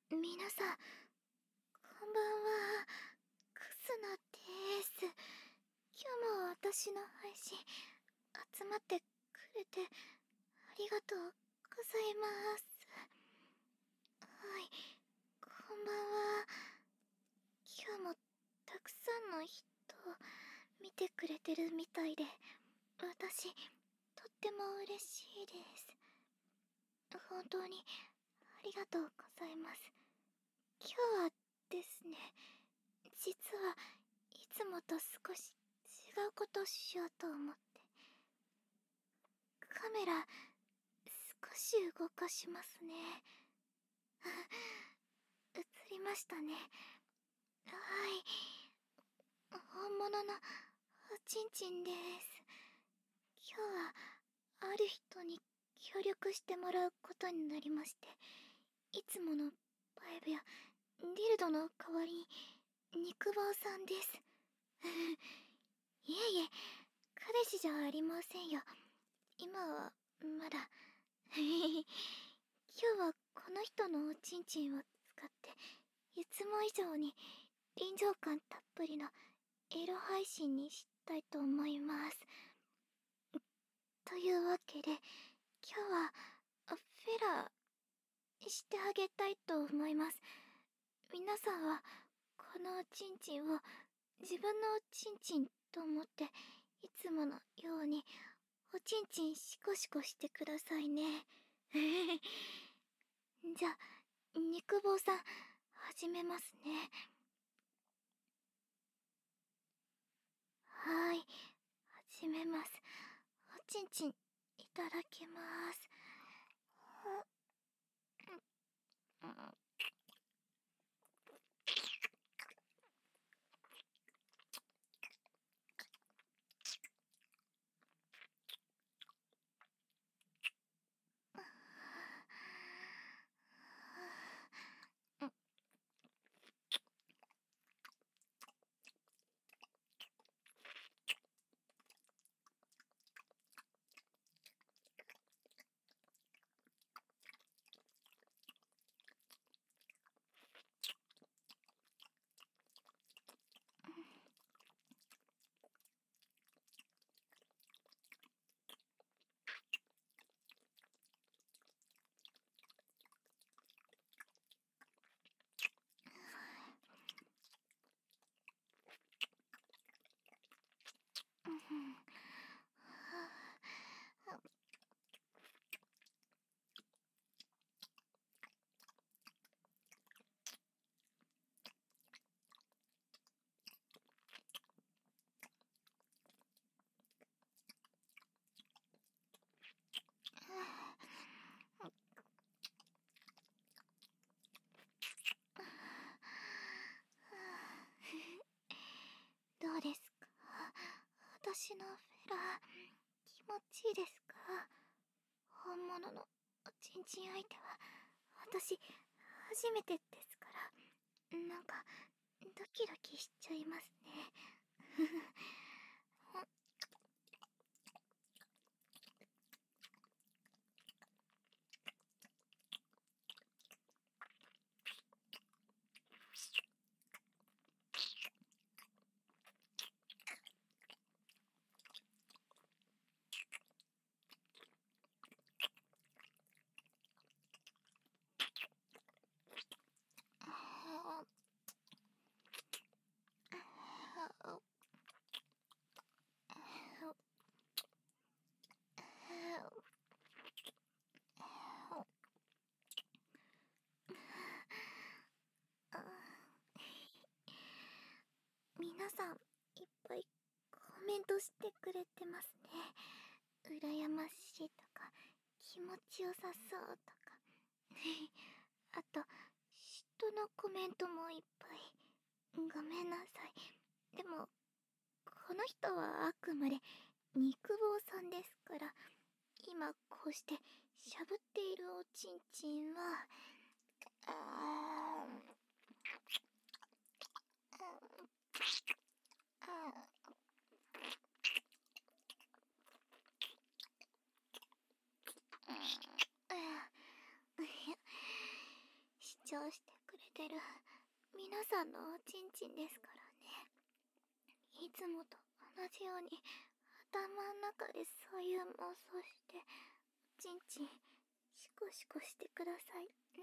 皆さん、こんばんは。クスナです。今日も私の配信、集まってくれて、ありがとうございます。はい、こんばんは。今日もたくさんの人、見てくれてるみたいで、私、とっても嬉しいです。本当に、ありがとうございます。今日はですね、実はいつもと少し違うことをしようと思って、カメラ少し動かしますね。映りましたね。はい、本物のおちんちんです。今日はある人に協力してもらうことになりまして、いつものバイブやディルドの代わりに肉棒さんです。いえいえ、彼氏じゃありませんよ。今はまだ。今日はこの人のおちんちんを使っていつも以上に臨場感たっぷりのエロ配信にしたいと思います。というわけで、今日はフェラしてあげたいと思います。皆さんはこのおちんちんを自分のおちんちんと思っていつものようにおちんちんシコシコしてくださいね。じゃあ、肉棒さん、始めますね。はい、始めます。おちんちん、いただきます。どうですか？私のフェラ、気持ちいいですか？本物のおちんちん相手は、私、初めてですから、なんか、ドキドキしちゃいますね。皆さん、いっぱいコメントしてくれてますね。羨ましいとか、気持ちよさそうとか。あと、人のコメントもいっぱい。ごめんなさい。でも、この人はあくまで肉棒さんですから、今こうしてしゃぶっているおちんちんは、しち長してくれてる皆さんのおちんちんですからね。いつもと同じように頭の中でそういう妄想しておちんちんシコシコしてくださいね。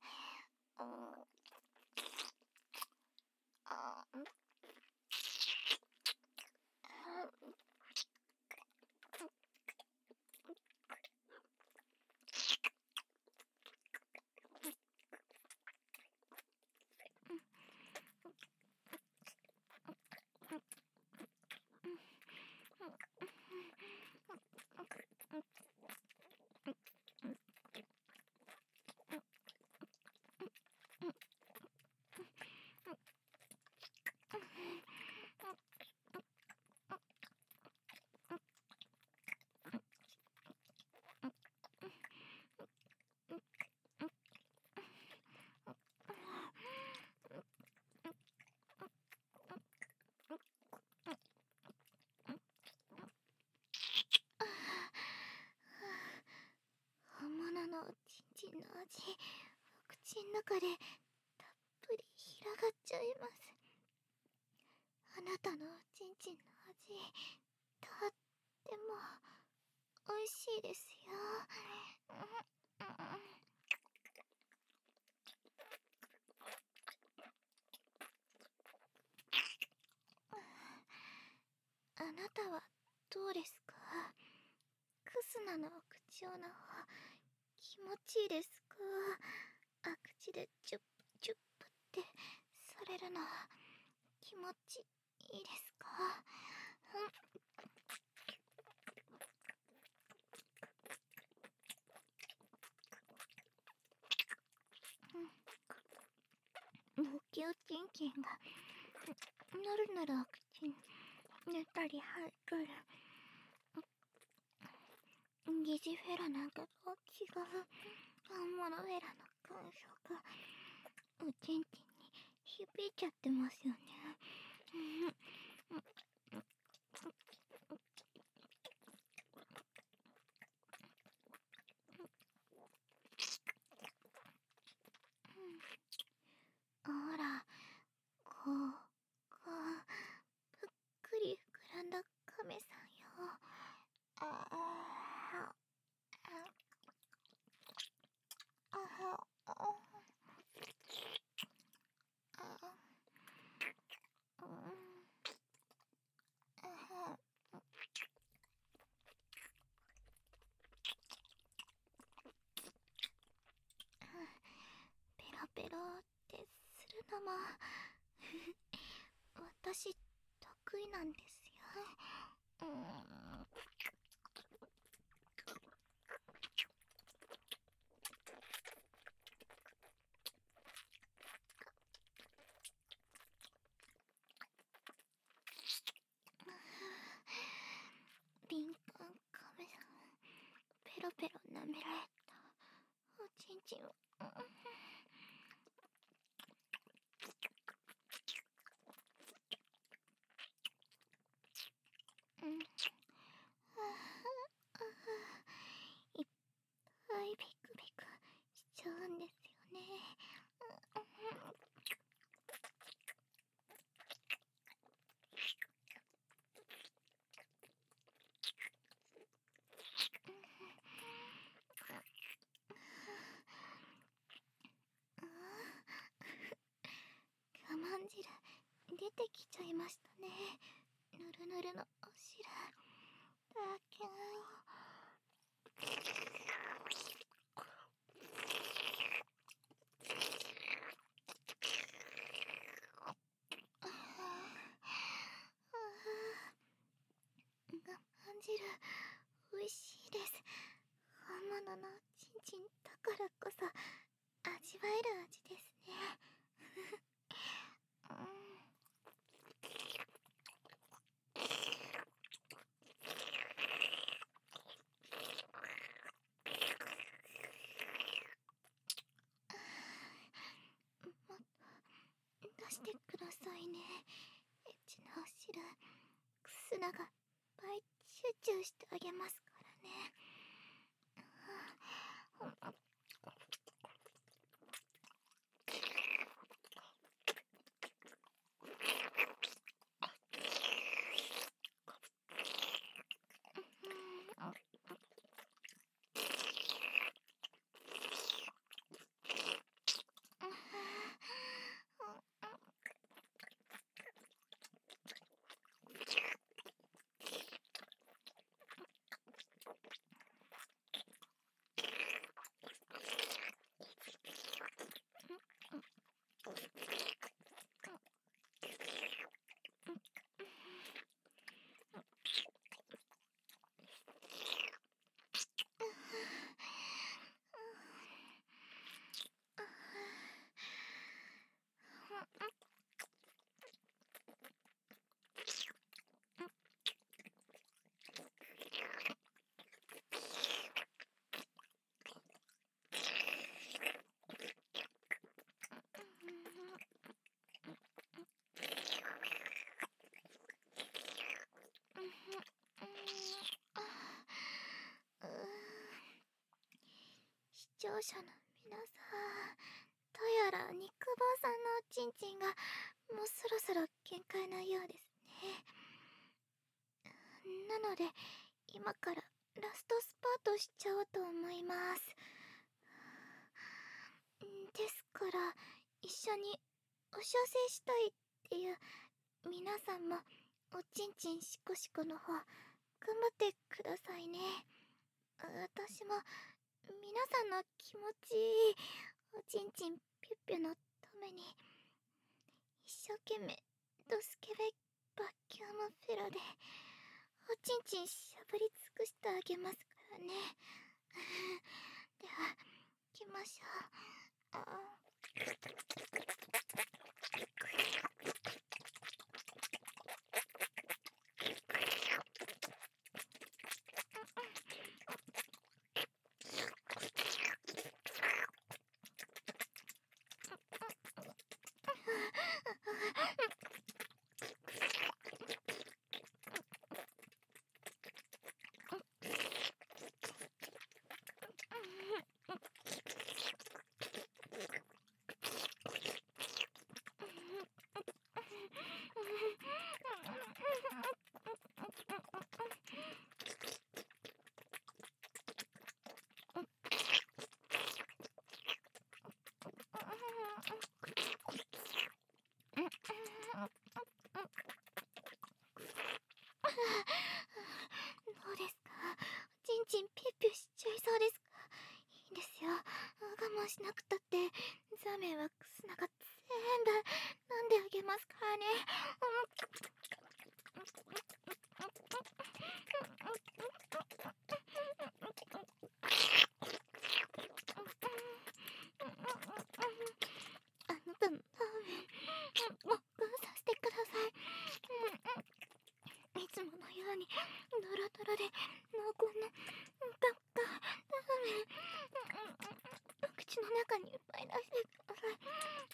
本物のおちんちんの味、お口の中でたっぷり広がっちゃいます。あなたのおちんちんの味、とっても美味しいですよ。あなたはどうですか？クスナのお口をの方、気持ちいいですか？あ口でチュップチュップってされるの気持ちいいですか？ムキウチンチンがなるならお口に寝たり入ったり、疑似フェラなんかと違う本物フェラの感触がおちんちんに響いちゃってますよね。ほら、こうぷっくり膨らんだ亀さんよ。ペロペロってするのも私得意なんですよ。敏感カメさん、ペロペロ舐められたおちんちんをいっぱいビクビクしちゃうんですよね。我慢汁出てきちゃいましたね。ぬるぬるのお汁だけ我慢汁美味しいです。本物のちんちんだからこそ味わえる味ですね。もっと出してくださいね。エッチなお汁、クスナが倍チューチューしてあげますからね。 聴者の皆さん、どうやら肉棒さんのおちんちんがもうそろそろ限界なようですね。なので今からラストスパートしちゃおうと思います。ですから一緒にお射精したいっていう皆さんもおちんちんシコシコの方頑張ってくださいね。私も皆さんの気持ちいいおちんちんピュッピュのために一生懸命ドスケベバキュームフェロでおちんちんしゃぶり尽くしてあげますからね。では行きましょう。どうですか？ちんちんピュッピュしちゃいそうですか？いいんですよ。我慢しなくたってザメはクスナが全部飲んであげますからね。あなたのラーメンもうさせてください。いつものようにドロドロで濃厚なガッガラーメン口の中にいっぱい出してください。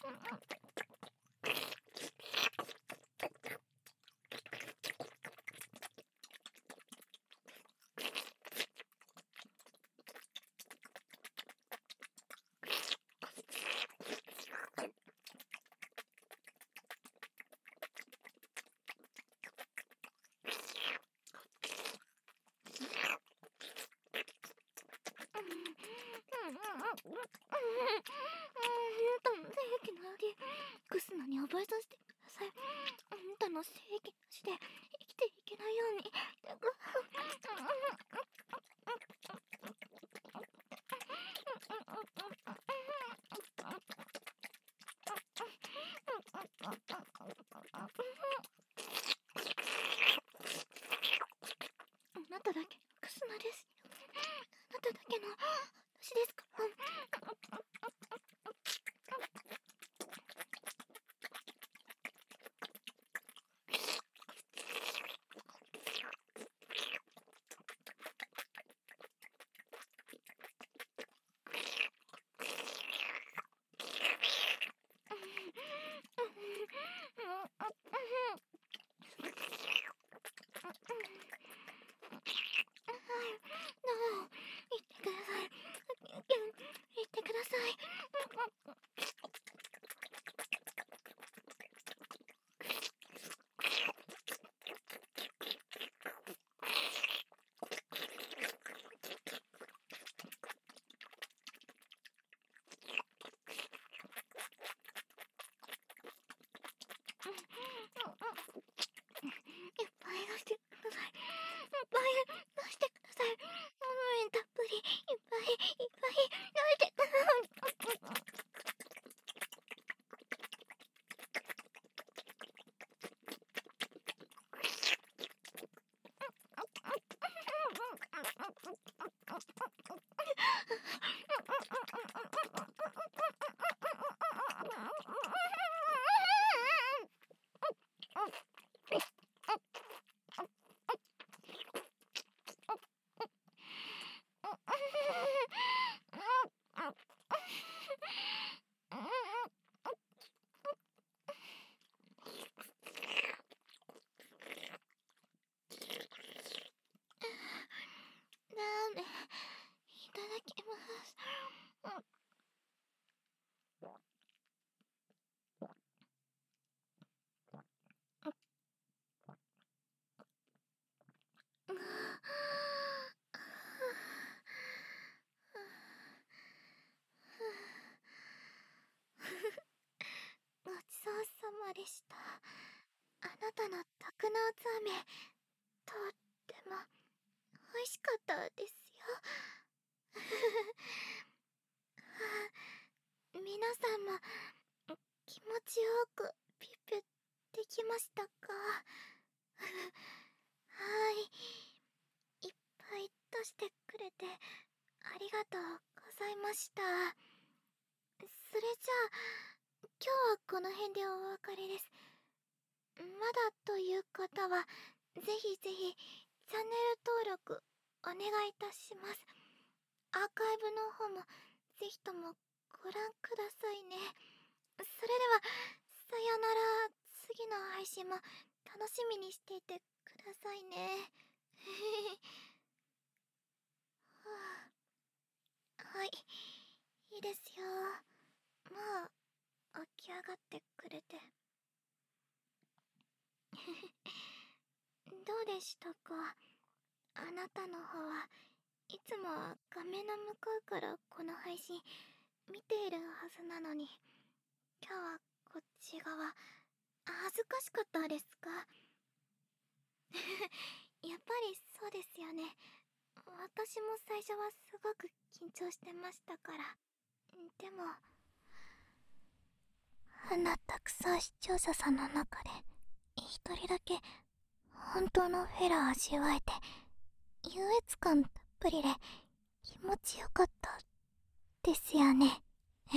精液の味クスナに覚えさせてください。あんたの精液なしで生きていけないように。あなただけのクスナですよ。あなただけの私ですから。 した。あなたの特納ザーメン、とっても美味しかったですよ。皆さんも気持ちよくピュッピュできましたか？はい、いっぱい出してくれてありがとうございました。それじゃあ今日はこの辺でお別れです。まだという方はぜひぜひチャンネル登録お願いいたします。アーカイブの方もぜひともご覧くださいね。それではさよなら。次の配信も楽しみにしていてくださいね。はい、いいですよ。もう起き上がってくれて。どうでしたか？あなたの方はいつもは画面の向こうからこの配信見ているはずなのに、今日はこっち側恥ずかしかったですか？やっぱりそうですよね。私も最初はすごく緊張してましたから。でもあんなたくさん視聴者さんの中で一人だけ本当のフェラ味わえて優越感たっぷりで気持ちよかったですよね。そ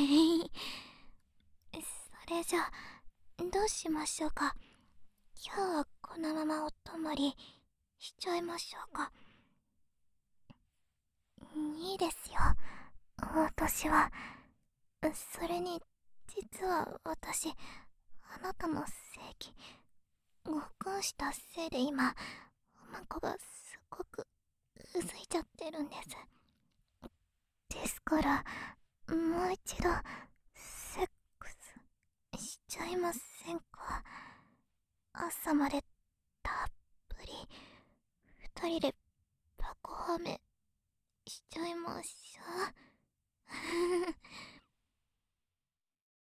れじゃあどうしましょうか？今日はこのままお泊まりしちゃいましょうか？いいですよ、私は。それに実は私あなたの正義ご婚したせいで今おまんこがすごくうずいちゃってるんです。ですからもう一度セックスしちゃいませんか？朝まで